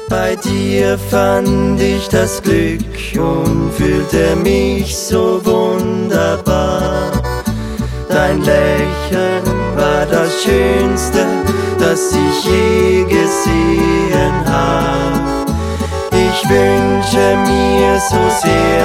Bei dir fand ich das Glück und fühlte mich so wunderbar. Dein Lächeln war das Schönste, das ich je gesehen hab. Ich wünsche mir so sehr,